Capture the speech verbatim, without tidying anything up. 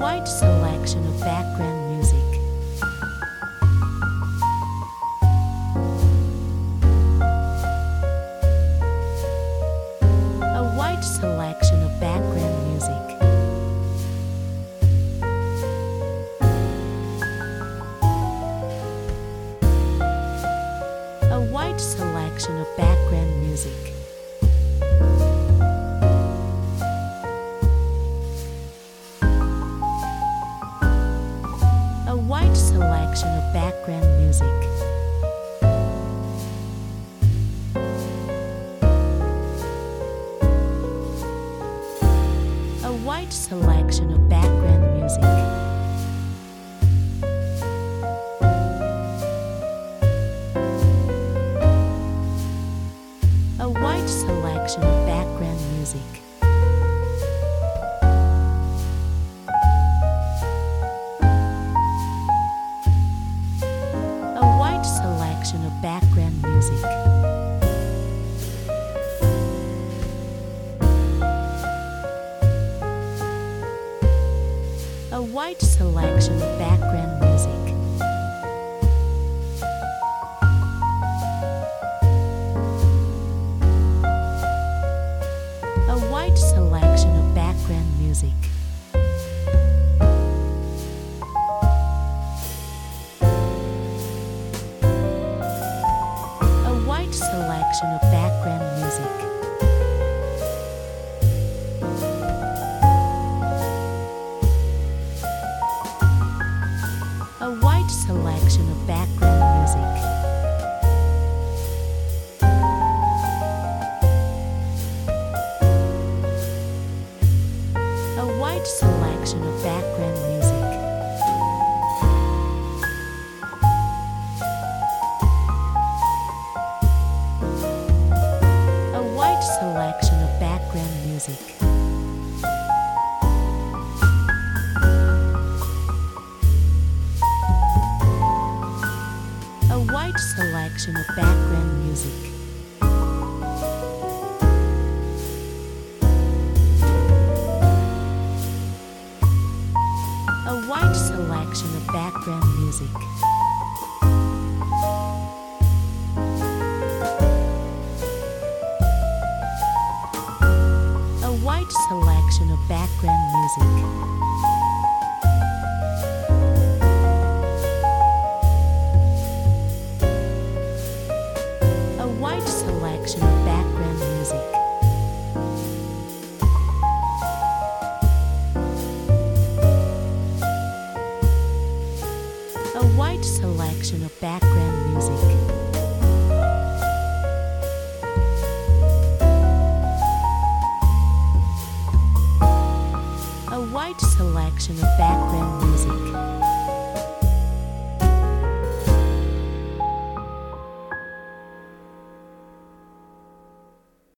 wide selection of background music. A wide selection of background music. A wide selection of background music. A wide selection of background music. A wide selection of background music. A wide selection of background music. A wide selection of background music. A wide selection of background music. A wide selection of background music. A wide selection of background music. A wide selection of background music. A wide selection of background music. A wide selection of background music. A wide selection of background music. A wide selection of background music. A wide selection of background music. A wide selection of background music. A wide selection of background music. A wide selection of background music.